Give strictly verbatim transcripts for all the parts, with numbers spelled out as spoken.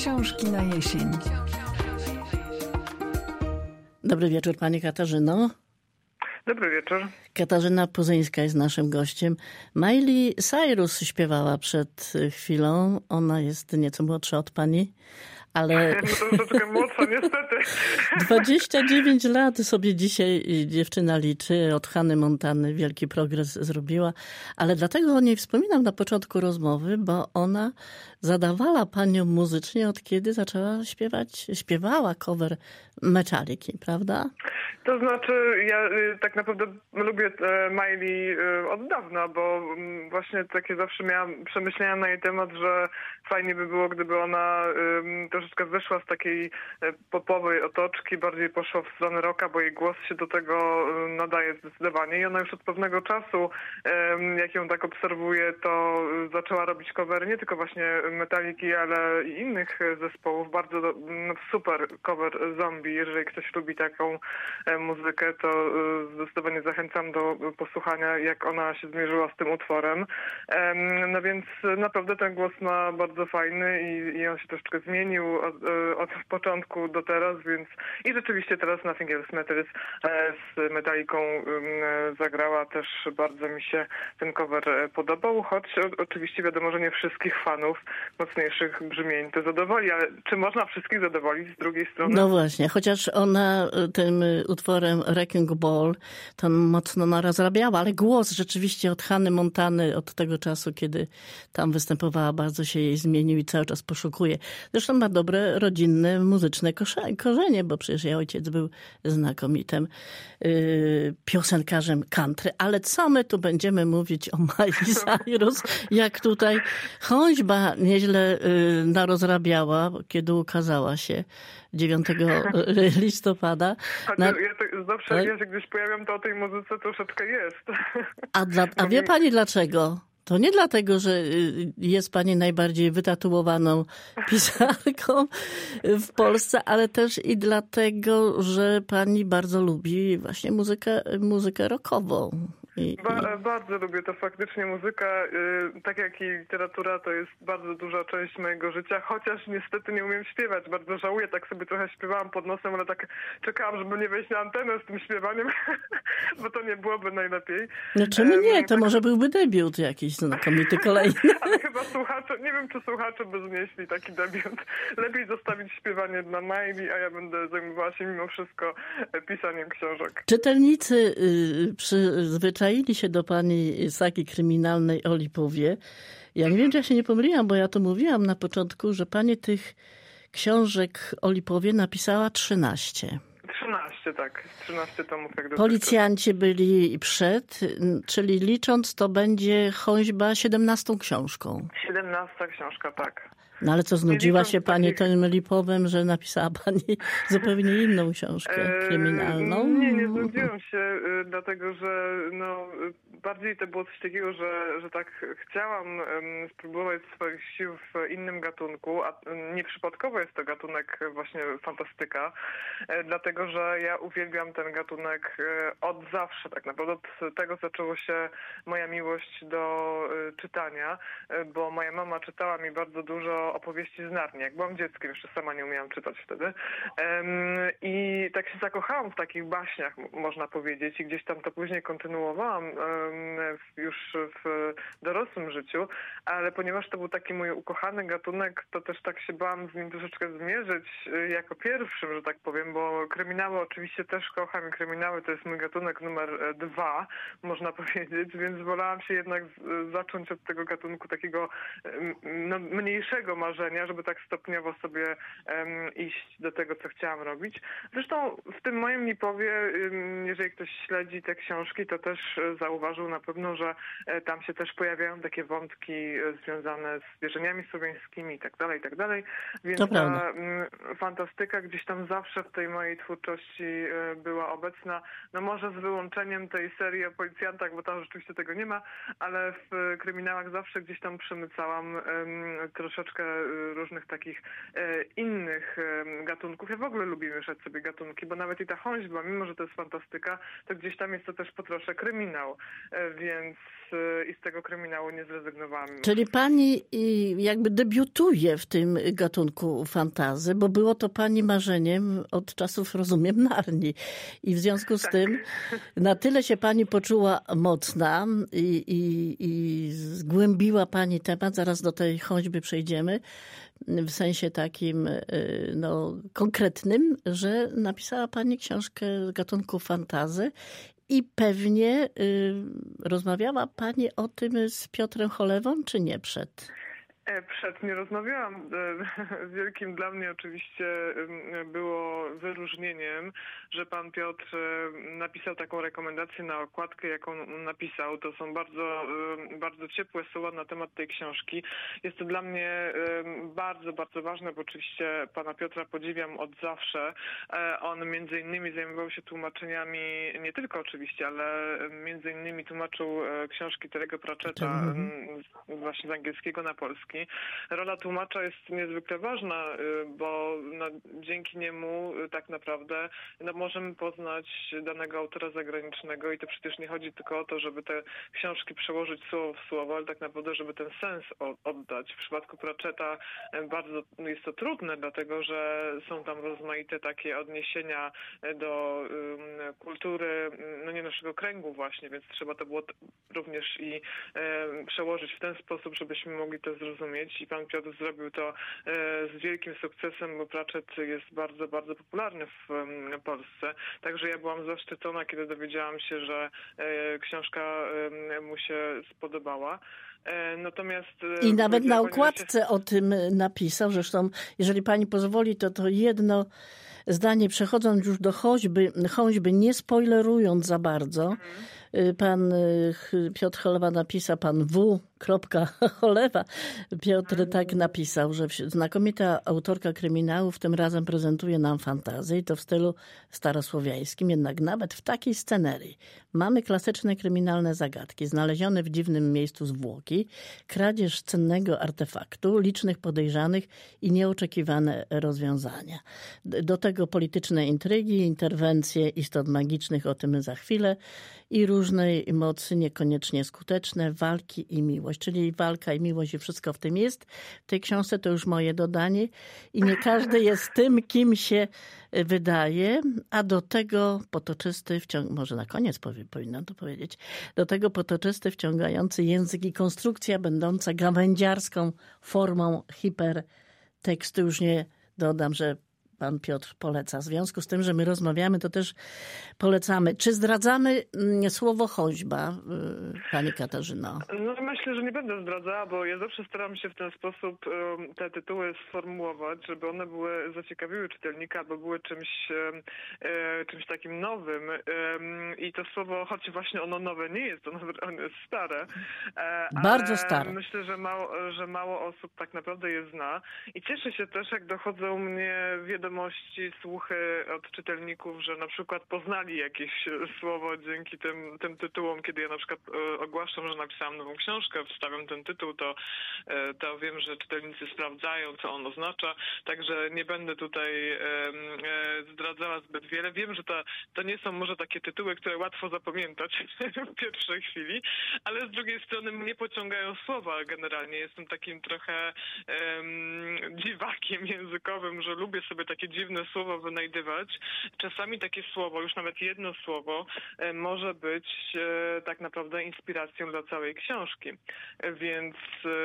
Książki na jesień. Dobry wieczór, pani Katarzyno. Dobry wieczór. Katarzyna Puzyńska jest naszym gościem. Miley Cyrus śpiewała przed chwilą. Ona jest nieco młodsza od pani, ale... No troszeczkę młodsza, niestety. dwadzieścia dziewięć lat sobie dzisiaj dziewczyna liczy. Od Hany Montany wielki progres zrobiła. Ale dlatego o niej wspominam na początku rozmowy, bo ona zadawała panią muzycznie od kiedy zaczęła śpiewać, śpiewała cover Metaliki, prawda? To znaczy, ja tak naprawdę lubię Miley od dawna, bo właśnie takie zawsze miałam przemyślenia na jej temat, że fajnie by było, gdyby ona troszeczkę wyszła z takiej popowej otoczki, bardziej poszła w stronę rocka, bo jej głos się do tego nadaje zdecydowanie. I ona już od pewnego czasu, jak ją tak obserwuję, to zaczęła robić covery nie tylko właśnie Metaliki, ale i innych zespołów. Bardzo do, no, super cover Zombie. Jeżeli ktoś lubi taką muzykę, to zdecydowanie zachęcam do posłuchania, jak ona się zmierzyła z tym utworem. No więc naprawdę ten głos ma bardzo fajny i, i on się troszeczkę zmienił od, od początku do teraz, więc i rzeczywiście teraz Nothing Else Matters z Metaliką zagrała. Też bardzo mi się ten cover podobał, choć oczywiście wiadomo, że nie wszystkich fanów mocniejszych brzmień to zadowoli, ale czy można wszystkich zadowolić z drugiej strony? No właśnie, chociaż ona tym utworem Wrecking Ball to mocno narazrabiała, ale głos rzeczywiście od Hany Montany, od tego czasu, kiedy tam występowała, bardzo się jej zmienił i cały czas poszukuje. Zresztą ma dobre, rodzinne, muzyczne korzenie, bo przecież jej ojciec był znakomitym yy, piosenkarzem country. Ale co my tu będziemy mówić o Miley Cyrus, jak tutaj choćba nieźle yy, narozrabiała, kiedy ukazała się dziewiątego listopada. Na... Ja to, zawsze jak ja się gdzieś pojawiam, to o tej muzyce troszeczkę jest. A, dla, a wie pani dlaczego? To nie dlatego, że jest pani najbardziej wytatuowaną pisarką w Polsce, ale też i dlatego, że pani bardzo lubi właśnie muzykę, muzykę rockową. I, ba- bardzo lubię to faktycznie. Muzyka, yy, tak jak i literatura, to jest bardzo duża część mojego życia, chociaż niestety nie umiem śpiewać. Bardzo żałuję, tak sobie trochę śpiewałam pod nosem, ale tak czekałam, żeby nie wejść na antenę z tym śpiewaniem, bo to nie byłoby najlepiej. No czemu nie? To tak... może byłby debiut jakiś znakomity kolejny. Ale chyba słuchacze, nie wiem, czy słuchacze by znieśli taki debiut. Lepiej zostawić śpiewanie dla Miley, a ja będę zajmowała się mimo wszystko pisaniem książek. Czytelnicy yy, przyzwyczaili się do pani sagi kryminalnej o Lipowie. Ja nie wiem, czy ja się nie pomyliłam, bo ja to mówiłam na początku, że pani tych książek o Lipowie napisała trzynaście. trzynaście, tak. trzynaście tomów. Jak Policjanci byli przed, czyli licząc to będzie choćba siedemnastą książką. siedemnasta książka, tak. No ale co, znudziła się pani tym Lipowem, że napisała pani zupełnie inną książkę kryminalną? Nie, nie znudziłam się, dlatego że no, bardziej to było coś takiego, że, że tak chciałam spróbować swoich sił w innym gatunku, a nieprzypadkowo jest to gatunek właśnie fantastyka, dlatego że ja uwielbiam ten gatunek od zawsze. Tak naprawdę od tego zaczęło się moja miłość do czytania, bo moja mama czytała mi bardzo dużo opowieści z Narni. Jak byłam dzieckiem, jeszcze sama nie umiałam czytać wtedy. I tak się zakochałam w takich baśniach, można powiedzieć, i gdzieś tam to później kontynuowałam już w dorosłym życiu, ale ponieważ to był taki mój ukochany gatunek, to też tak się bałam z nim troszeczkę zmierzyć jako pierwszym, że tak powiem, bo kryminały oczywiście też kocham i kryminały to jest mój gatunek numer dwa, można powiedzieć, więc wolałam się jednak zacząć od tego gatunku takiego no, mniejszego marzenia, żeby tak stopniowo sobie um, iść do tego, co chciałam robić. Zresztą w tym moim Lipowie, um, jeżeli ktoś śledzi te książki, to też zauważył na pewno, że e, tam się też pojawiają takie wątki e, związane z wierzeniami słowiańskimi i tak dalej, i tak dalej. Więc ta um, fantastyka gdzieś tam zawsze w tej mojej twórczości e, była obecna. No może z wyłączeniem tej serii o policjantach, bo tam rzeczywiście tego nie ma, ale w kryminałach zawsze gdzieś tam przemycałam um, troszeczkę troszkę różnych takich innych gatunków. Ja w ogóle lubię mieszać sobie gatunki, bo nawet i ta chąźba, mimo że to jest fantastyka, to gdzieś tam jest to też po trosze kryminał, więc i z tego kryminału nie zrezygnowałam. Czyli pani jakby debiutuje w tym gatunku fantasy, bo było to pani marzeniem od czasów, rozumiem, Narni. I w związku z tak. tym na tyle się pani poczuła mocna i, i, i zgłębiła pani temat, zaraz do tej choćby przejdziemy, w sensie takim no, konkretnym, że napisała pani książkę z gatunku fantasy. I pewnie y, rozmawiała pani o tym z Piotrem Cholewą, czy nie przed? Przed nie rozmawiałam. Wielkim dla mnie oczywiście było wyróżnieniem, że pan Piotr napisał taką rekomendację na okładkę, jaką napisał. To są bardzo, bardzo ciepłe słowa na temat tej książki. Jest to dla mnie bardzo, bardzo ważne, bo oczywiście pana Piotra podziwiam od zawsze. On między innymi zajmował się tłumaczeniami, nie tylko oczywiście, ale między innymi tłumaczył książki Terry'ego Pratchetta właśnie z angielskiego na polski. Rola tłumacza jest niezwykle ważna, bo no, dzięki niemu tak naprawdę no, możemy poznać danego autora zagranicznego i to przecież nie chodzi tylko o to, żeby te książki przełożyć słowo w słowo, ale tak naprawdę, żeby ten sens oddać. W przypadku Pratchetta bardzo jest to trudne, dlatego że są tam rozmaite takie odniesienia do um, kultury, no nie naszego kręgu właśnie, więc trzeba to było również i um, przełożyć w ten sposób, żebyśmy mogli to zrozumieć. I pan Piotr zrobił to z wielkim sukcesem, bo Pratchett jest bardzo, bardzo popularny w Polsce. Także ja byłam zaszczycona, kiedy dowiedziałam się, że książka mu się spodobała. Natomiast I nawet na okładce się... o tym napisał. Zresztą, jeżeli pani pozwoli, to to jedno zdanie, przechodząc już do choćby, choćby nie spoilerując za bardzo, mhm. pan Piotr Cholewa napisał, pan W. Cholewa. Piotr mhm. tak napisał, że znakomita autorka kryminałów tym razem prezentuje nam fantazję i to w stylu starosłowiańskim, jednak nawet w takiej scenerii. Mamy klasyczne kryminalne zagadki, znalezione w dziwnym miejscu zwłoki, kradzież cennego artefaktu, licznych podejrzanych i nieoczekiwane rozwiązania. Do tego polityczne intrygi, interwencje istot magicznych, o tym za chwilę, i różnej mocy niekoniecznie skuteczne, walki i miłość. Czyli walka i miłość i wszystko w tym jest. W tej książce to już moje dodanie. I nie każdy jest tym, kim się wydaje, a do tego potoczysty, wciąg- może na koniec powie, powinnam to powiedzieć, do tego potoczysty, wciągający język i konstrukcja będąca gawędziarską formą hipertekstu. Już nie dodam, że pan Piotr poleca. W związku z tym, że my rozmawiamy, to też polecamy. Czy zdradzamy słowo choćba, pani Katarzyno? No myślę, że nie będę zdradzała, bo ja zawsze staram się w ten sposób te tytuły sformułować, żeby one były zaciekawiły czytelnika, bo były czymś, czymś takim nowym. I to słowo, choć właśnie ono nowe nie jest, ono, ono jest stare. Bardzo stare. Myślę, że mało, że mało osób tak naprawdę je zna. I cieszę się też, jak dochodzą mnie wiadomości, słuchy od czytelników, że na przykład poznali jakieś słowo dzięki tym, tym tytułom. Kiedy ja na przykład ogłaszam, że napisałam nową książkę, wstawiam ten tytuł, to, to wiem, że czytelnicy sprawdzają, co on oznacza. Także nie będę tutaj e, e, zdradzała zbyt wiele. Wiem, że to, to nie są może takie tytuły, które łatwo zapamiętać w pierwszej chwili, ale z drugiej strony mnie pociągają słowa generalnie. Jestem takim trochę e, dziwakiem językowym, że lubię sobie takie dziwne słowo wynajdywać. Czasami takie słowo, już nawet jedno słowo, może być tak naprawdę inspiracją dla całej książki. Więc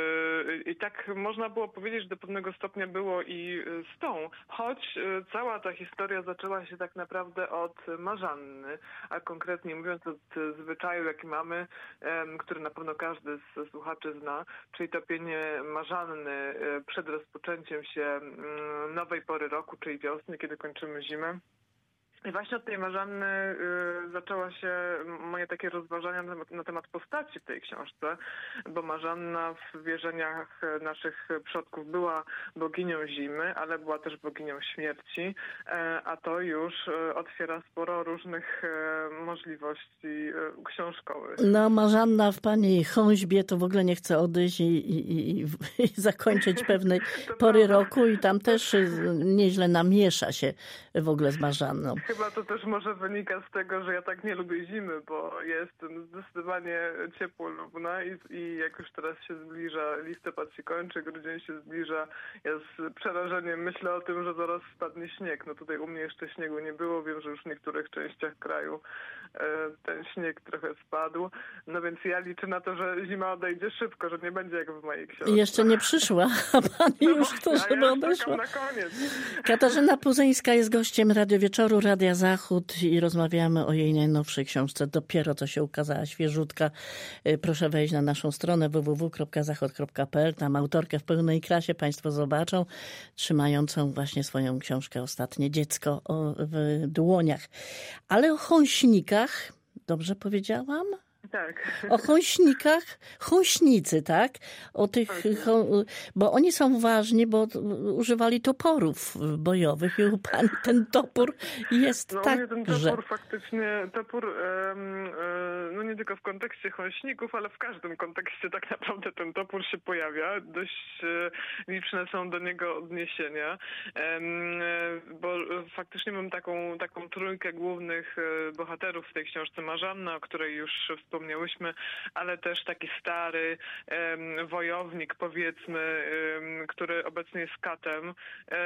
i tak można było powiedzieć, że do pewnego stopnia było i z tą, choć cała ta historia zaczęła się tak naprawdę od marzanny, a konkretnie mówiąc od zwyczaju, jaki mamy, który na pewno każdy z słuchaczy zna, czyli topienie marzanny przed rozpoczęciem się nowej pory roku, czyli wiosny, kiedy kończymy zimę. I właśnie od tej Marzanny y, zaczęła się moje takie rozważania na temat, na temat postaci w tej książce, bo Marzanna w wierzeniach naszych przodków była boginią zimy, ale była też boginią śmierci, e, a to już e, otwiera sporo różnych e, możliwości e, książkowych. No, Marzanna w pani Chąźbie to w ogóle nie chce odejść i, i, i, i zakończyć pewnej pory roku i tam też nieźle namiesza się w ogóle z Marzanną. Chyba to też może wynika z tego, że ja tak nie lubię zimy, bo ja jestem zdecydowanie ciepłolubna i, i jak już teraz się zbliża, listopad się kończy, grudzień się zbliża, ja z przerażeniem myślę o tym, że zaraz spadnie śnieg. No tutaj u mnie jeszcze śniegu nie było, wiem, że już w niektórych częściach kraju e, ten śnieg trochę spadł, no więc ja liczę na to, że zima odejdzie szybko, że nie będzie jak w mojej książce. Jeszcze nie przyszła, a pani no już właśnie, to, żeby ja odeszła. na koniec. Katarzyna Puzyńska jest gościem Radio Wieczoru, Radia Zachód i rozmawiamy o jej najnowszej książce. Dopiero co się ukazała, świeżutka. Proszę wejść na naszą stronę w w w kropka zachod kropka p l. Tam autorkę w pełnej krasie państwo zobaczą, trzymającą właśnie swoją książkę Ostatnie dziecko w dłoniach. Ale o chąśnikach, dobrze powiedziałam? Tak. O chąśnikach, chąśnicy, tak? O tych, bo oni są ważni, bo używali toporów bojowych i u pani ten topór jest no, tak, u mnie ten topór faktycznie, topór no nie tylko w kontekście chąśników, ale w każdym kontekście tak naprawdę ten topór się pojawia. Dość liczne są do niego odniesienia, bo faktycznie mam taką, taką trójkę głównych bohaterów w tej książce. Marzanna, o której już wspomniałyśmy, ale też taki stary um, wojownik, powiedzmy, um, który obecnie jest katem um,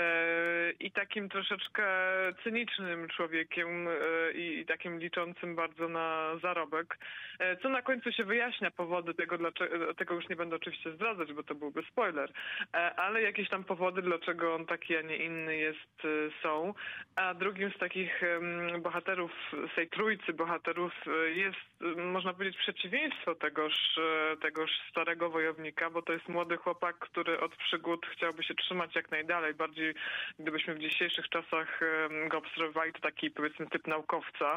i takim troszeczkę cynicznym człowiekiem um, i, i takim liczącym bardzo na zarobek, um, co na końcu się wyjaśnia powody tego, dlaczego, tego już nie będę oczywiście zdradzać, bo to byłby spoiler, um, ale jakieś tam powody, dlaczego on taki, a nie inny jest, um, są. A drugim z takich um, bohaterów, z tej trójcy bohaterów jest, można powiedzieć, przeciwieństwo tegoż, tegoż starego wojownika, bo to jest młody chłopak, który od przygód chciałby się trzymać jak najdalej. Bardziej gdybyśmy w dzisiejszych czasach go obserwowali, to taki, powiedzmy, typ naukowca.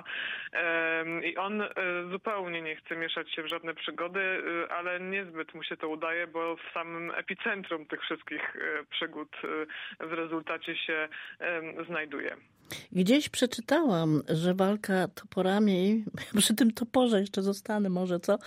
I on zupełnie nie chce mieszać się w żadne przygody, ale niezbyt mu się to udaje, bo w samym epicentrum tych wszystkich przygód w rezultacie się znajduje. Gdzieś przeczytałam, że walka toporami, przy tym toporze jeszcze zostanę może, co?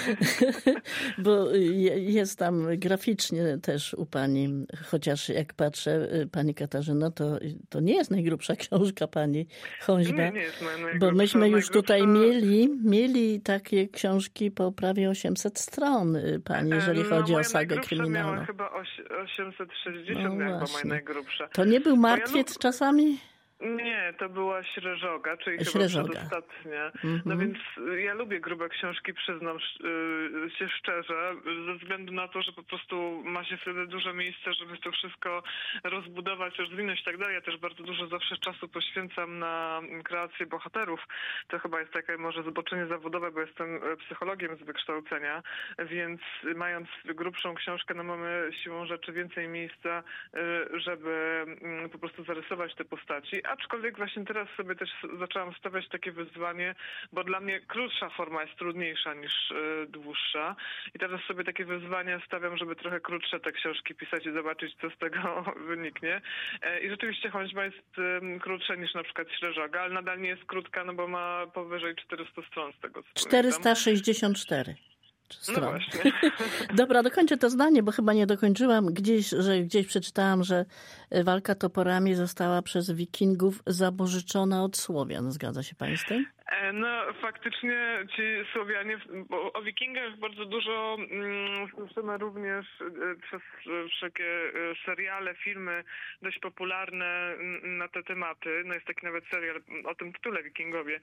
Bo jest tam graficznie też u pani, chociaż jak patrzę, pani Katarzyno, to, to nie jest najgrubsza książka pani Chąźba. Nie, nie jest najgrubsza. Bo myśmy już najgrubsza... tutaj mieli, mieli takie książki po prawie osiemset stron, pani, jeżeli no, chodzi o sagę kryminalną. Miała chyba osiemset sześćdziesiąt, no miała chyba moja najgrubsza. To nie był martwiec ja czasami? Nie, to była Śreżoga, czyli Śreżoga. chyba przedostatnia. Mm-hmm. No więc ja lubię grube książki, przyznam się szczerze, ze względu na to, że po prostu ma się wtedy dużo miejsca, żeby to wszystko rozbudować, rozwinąć i tak dalej. Ja też bardzo dużo zawsze czasu poświęcam na kreację bohaterów. To chyba jest takie może zboczenie zawodowe, bo jestem psychologiem z wykształcenia, więc mając grubszą książkę, no mamy siłą rzeczy więcej miejsca, żeby po prostu zarysować te postaci. Aczkolwiek właśnie teraz sobie też zaczęłam stawiać takie wyzwanie, bo dla mnie krótsza forma jest trudniejsza niż y, dłuższa. I teraz sobie takie wyzwania stawiam, żeby trochę krótsze te książki pisać i zobaczyć, co z tego wyniknie. E, I rzeczywiście Chąźba jest y, krótsza niż na przykład Śreżoga, ale nadal nie jest krótka, no bo ma powyżej czterysta stron z tego, co czterysta sześćdziesiąt cztery. No właśnie. Dobra, dokończę to zdanie, bo chyba nie dokończyłam. Gdzieś, że gdzieś przeczytałam, że walka toporami została przez Wikingów zabożyczona od Słowian. Zgadza się pani z tym? No faktycznie ci Słowianie, bo o Wikingach bardzo dużo mm, słyszymy również przez wszelkie seriale, filmy dość popularne na te tematy. No jest taki nawet serial o tym tytule Wikingowie.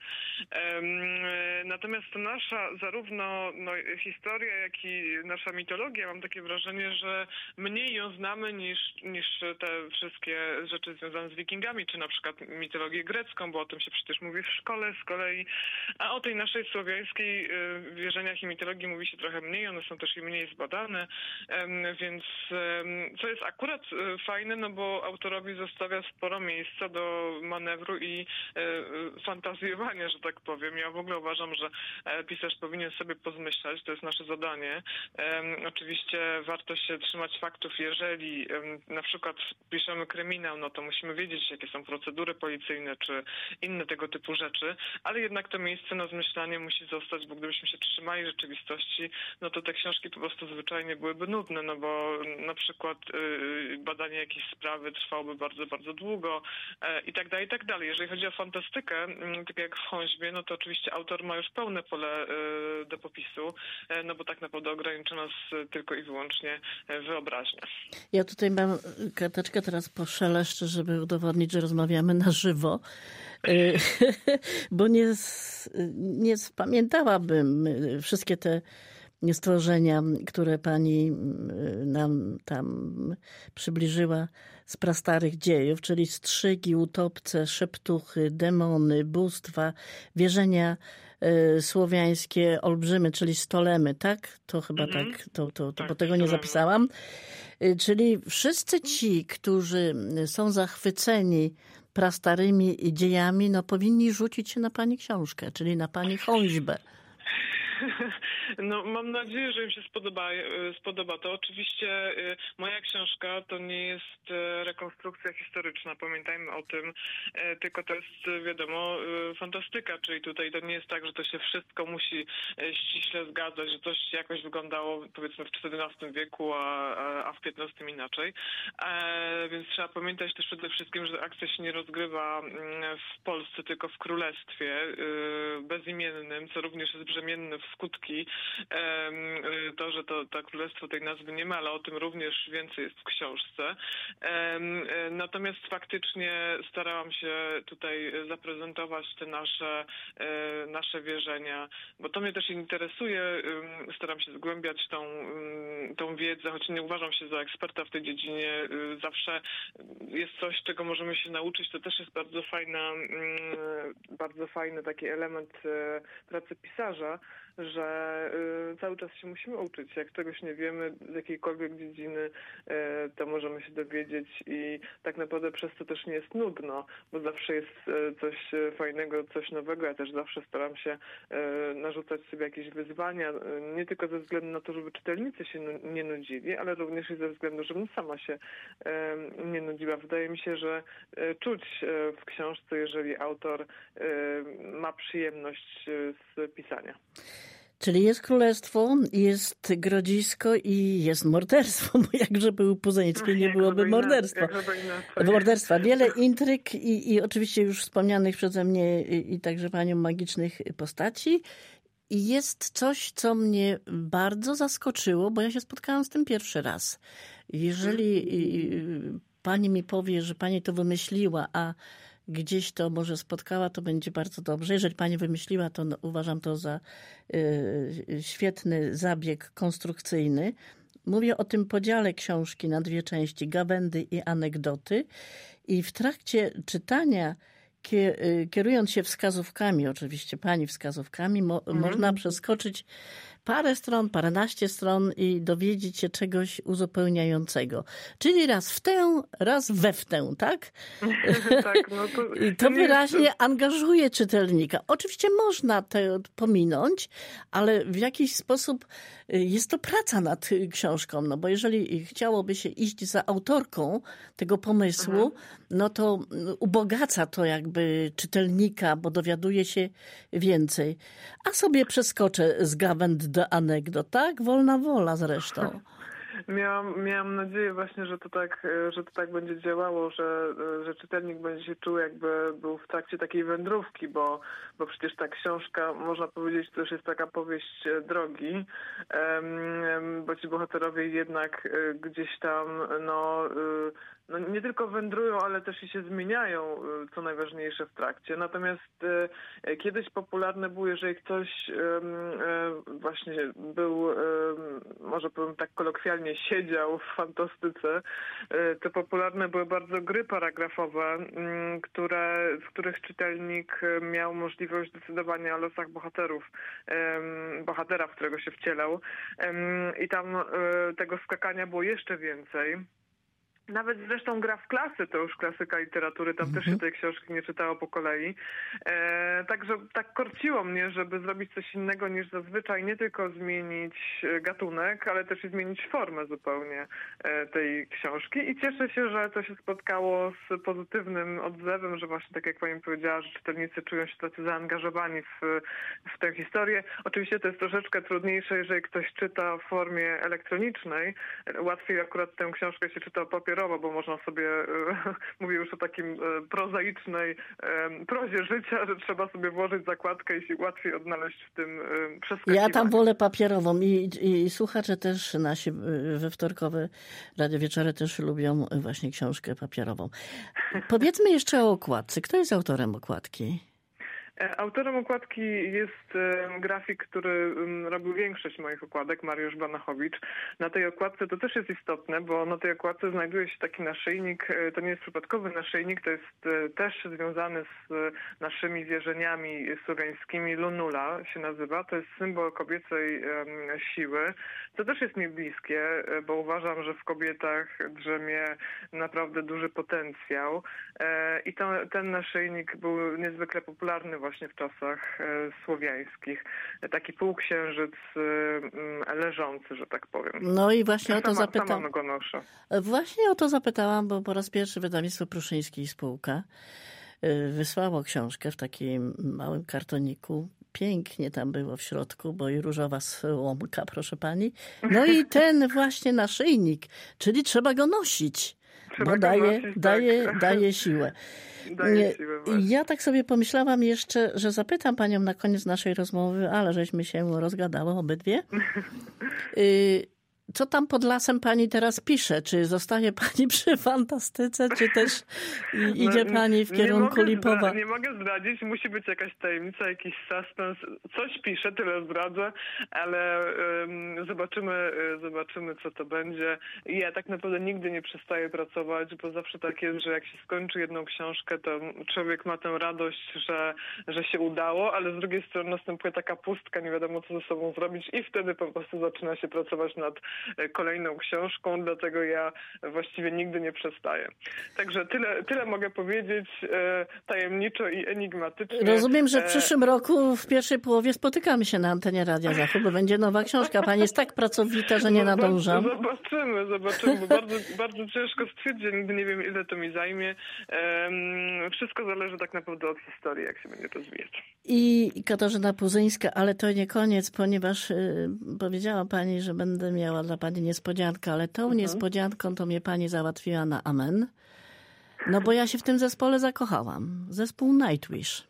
Natomiast nasza zarówno no, historia, jak i nasza mitologia, mam takie wrażenie, że mniej ją znamy niż, niż te wszystkie rzeczy związane z Wikingami, czy na przykład mitologię grecką, bo o tym się przecież mówi w szkole z kolei. dalej. A o tej naszej słowiańskiej wierzeniach i mitologii mówi się trochę mniej, one są też i mniej zbadane, więc co jest akurat fajne, no bo autorowi zostawia sporo miejsca do manewru i fantazjowania, że tak powiem. Ja w ogóle uważam, że pisarz powinien sobie pozmyślać, to jest nasze zadanie. Oczywiście warto się trzymać faktów, jeżeli na przykład piszemy kryminał, no to musimy wiedzieć, jakie są procedury policyjne, czy inne tego typu rzeczy, ale jednak to miejsce na zmyślanie musi zostać, bo gdybyśmy się trzymali rzeczywistości, no to te książki po prostu zwyczajnie byłyby nudne, no bo na przykład badanie jakiejś sprawy trwałoby bardzo, bardzo długo i tak dalej, i tak dalej. Jeżeli chodzi o fantastykę, tak jak w Chąźbie, no to oczywiście autor ma już pełne pole do popisu, no bo tak naprawdę ogranicza nas tylko i wyłącznie wyobraźnia. Ja tutaj mam karteczkę, teraz poszeleszczę, żeby udowodnić, że rozmawiamy na żywo, bo nie, nie spamiętałabym wszystkie te stworzenia, które pani nam tam przybliżyła z prastarych dziejów, czyli strzygi, utopce, szeptuchy, demony, bóstwa, wierzenia słowiańskie, olbrzymy, czyli stolemy, tak? To chyba mhm. tak, to, to, to, tak, bo tego nie zapisałam. Czyli wszyscy ci, którzy są zachwyceni prastarymi dziejami, no powinni rzucić się na pani książkę, czyli na pani Chąźbę. No, mam nadzieję, że im się spodoba, spodoba to. Oczywiście moja książka to nie jest rekonstrukcja historyczna, pamiętajmy o tym, tylko to jest, wiadomo, fantastyka, czyli tutaj to nie jest tak, że to się wszystko musi ściśle zgadzać, że coś jakoś wyglądało, powiedzmy, w czternastym wieku, a, a w piętnastym inaczej. Więc trzeba pamiętać też przede wszystkim, że akcja się nie rozgrywa w Polsce, tylko w królestwie bezimiennym, co również jest brzemienne w skutki. To, że to, to królestwo tej nazwy nie ma, ale o tym również więcej jest w książce. Natomiast faktycznie starałam się tutaj zaprezentować te nasze, nasze wierzenia, bo to mnie też interesuje. Staram się zgłębiać tą, tą wiedzę, choć nie uważam się za eksperta w tej dziedzinie. Zawsze jest coś, czego możemy się nauczyć. To też jest bardzo fajna, bardzo fajny taki element pracy pisarza, że y, cały czas się musimy uczyć. Jak czegoś nie wiemy z jakiejkolwiek dziedziny, y, to możemy się dowiedzieć i tak naprawdę przez to też nie jest nudno, bo zawsze jest y, coś fajnego, coś nowego. Ja też zawsze staram się y, narzucać sobie jakieś wyzwania, y, nie tylko ze względu na to, żeby czytelnicy się nu- nie nudzili, ale również i ze względu, żebym sama się y, nie nudziła. Wydaje mi się, że y, czuć y, w książce, jeżeli autor y, ma przyjemność y, z pisania. Czyli jest królestwo, jest grodzisko i jest morderstwo, bo jakże był Puzeński, nie byłoby morderstwa. Morderstwa. Wiele intryg i, i oczywiście już wspomnianych przeze mnie i, i także panią magicznych postaci. I jest coś, co mnie bardzo zaskoczyło, bo ja się spotkałam z tym pierwszy raz. Jeżeli pani mi powie, że pani to wymyśliła, a gdzieś to może spotkała, to będzie bardzo dobrze. Jeżeli pani wymyśliła, to no, uważam to za y, świetny zabieg konstrukcyjny. Mówię o tym podziale książki na dwie części, gawędy i anegdoty. I w trakcie czytania, kierując się wskazówkami, oczywiście pani wskazówkami, mo, mhm. można przeskoczyć parę stron, paręnaście stron i dowiedzieć się czegoś uzupełniającego. Czyli raz w tę, raz we w tę, tak? Tak, no to, I to wyraźnie jest... angażuje czytelnika. Oczywiście można to pominąć, ale w jakiś sposób jest to praca nad książką, no bo jeżeli chciałoby się iść za autorką tego pomysłu, mhm. no to ubogaca to jakby czytelnika, bo dowiaduje się więcej. A sobie przeskoczę z gawęd do anegdot, tak? Wolna wola zresztą. Miałam, miałam nadzieję właśnie, że to tak, że to tak będzie działało, że, że czytelnik będzie się czuł, jakby był w trakcie takiej wędrówki, bo, bo przecież ta książka, można powiedzieć, to już jest taka powieść drogi, bo ci bohaterowie jednak gdzieś tam no, no nie tylko wędrują, ale też i się zmieniają, co najważniejsze w trakcie. Natomiast e, kiedyś popularne było, jeżeli ktoś e, e, właśnie był, e, może powiem tak kolokwialnie, siedział w fantastyce, e, to popularne były bardzo gry paragrafowe, m, które, w których czytelnik miał możliwość decydowania o losach bohaterów, e, bohatera, w którego się wcielał. E, I tam e, tego skakania było jeszcze więcej. Nawet zresztą gra w klasy, to już klasyka literatury, tam mm-hmm. też się tej książki nie czytało po kolei. E, także tak korciło mnie, żeby zrobić coś innego niż zazwyczaj, nie tylko zmienić gatunek, ale też i zmienić formę zupełnie e, tej książki. I cieszę się, że to się spotkało z pozytywnym odzewem, że właśnie tak jak pani powiedziała, że czytelnicy czują się tacy zaangażowani w, w tę historię. Oczywiście to jest troszeczkę trudniejsze, jeżeli ktoś czyta w formie elektronicznej. Łatwiej akurat tę książkę się czyta papierowo, bo można sobie, mówię już o takim prozaicznej prozie życia, że trzeba sobie włożyć zakładkę i się łatwiej odnaleźć w tym przeskakiwaniu. Ja tam wolę papierową i, i słuchacze też nasi we wtorkowe Radio Wieczory też lubią właśnie książkę papierową. Powiedzmy jeszcze o okładce. Kto jest autorem okładki? Autorem okładki jest grafik, który robił większość moich okładek, Mariusz Banachowicz. Na tej okładce to też jest istotne, bo na tej okładce znajduje się taki naszyjnik, to nie jest przypadkowy naszyjnik, to jest też związany z naszymi wierzeniami słowiańskimi. Lunula się nazywa, to jest symbol kobiecej siły. To też jest mi bliskie, bo uważam, że w kobietach drzemie naprawdę duży potencjał. I to, ten naszyjnik był niezwykle popularny właśnie w czasach e, słowiańskich. Taki półksiężyc e, leżący, że tak powiem. No i właśnie o to sama, zapytałam. Sama go noszę. Właśnie o to zapytałam, bo po raz pierwszy wydawnictwo Pruszyński i Spółka e, wysłało książkę w takim małym kartoniku. Pięknie tam było w środku, bo i różowa słomka, proszę pani. No i ten właśnie naszyjnik, czyli trzeba go nosić. Trzeba bo go daje, nosić, daje, tak. daje siłę. Daje siłę ja tak sobie pomyślałam jeszcze, że zapytam panią na koniec naszej rozmowy, ale żeśmy się rozgadały obydwie. Co tam pod lasem pani teraz pisze? Czy zostaje pani przy fantastyce, czy też idzie pani w kierunku nie Lipowa? Zdra- nie mogę zdradzić, musi być jakaś tajemnica, jakiś suspens. Coś piszę, tyle zdradzę, ale um, zobaczymy, zobaczymy, co to będzie. I ja tak naprawdę nigdy nie przestaję pracować, bo zawsze tak jest, że jak się skończy jedną książkę, to człowiek ma tę radość, że, że się udało, ale z drugiej strony następuje taka pustka, nie wiadomo, co ze sobą zrobić i wtedy po prostu zaczyna się pracować nad kolejną książką, dlatego ja właściwie nigdy nie przestaję. Także tyle, tyle mogę powiedzieć e, tajemniczo i enigmatycznie. Rozumiem, że w przyszłym roku w pierwszej połowie spotykamy się na antenie Radia Zachód, bo będzie nowa książka. Pani jest tak pracowita, że nie nadążam. Zobaczymy, zobaczymy, bo bardzo, bardzo ciężko stwierdzić, nigdy nie wiem, ile to mi zajmie. E, wszystko zależy tak naprawdę od historii, jak się będzie rozwijać. I Katarzyna Puzyńska, ale to nie koniec, ponieważ y, powiedziała pani, że będę miała dla pani niespodziankę, ale tą mhm. niespodzianką to mnie pani załatwiła na amen. No bo ja się w tym zespole zakochałam. Zespół Nightwish.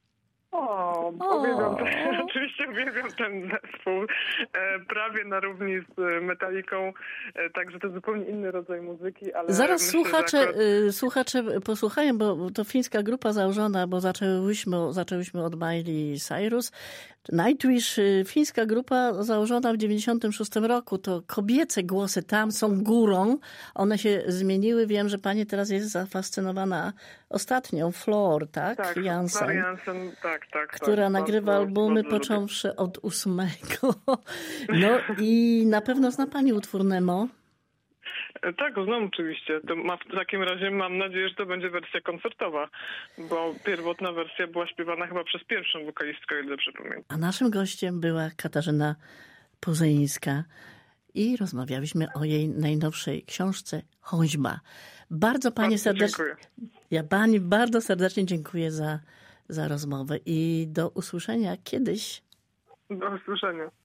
O, uwielbiam, oczywiście uwielbiam ten zespół. E, prawie na równi z Metaliką, e, także to zupełnie inny rodzaj muzyki. Ale zaraz myślę, słuchacze, akurat... y, słuchacze posłuchają, bo to fińska grupa założona, bo zaczęłyśmy, zaczęłyśmy od Miley Cyrus. Nightwish, fińska grupa założona w dziewięćdziesiątym szóstym roku. To kobiece głosy tam są górą. One się zmieniły. Wiem, że pani teraz jest zafascynowana ostatnią, Floor, tak? Tak, Jansen, Floor Jansen, tak, tak. która tak, nagrywa bardzo, albumy bardzo począwszy lubię. od ósmego. No i na pewno zna pani utwór Nemo. Tak, znam oczywiście. To ma, w takim razie mam nadzieję, że to będzie wersja koncertowa, bo pierwotna wersja była śpiewana chyba przez pierwszą wokalistkę, ile dobrze pamiętam. A naszym gościem była Katarzyna Puzyńska i rozmawialiśmy o jej najnowszej książce Choćba. Bardzo pani bardzo serdecznie, dziękuję. ja pani bardzo serdecznie dziękuję za, za rozmowę i do usłyszenia kiedyś. Do usłyszenia.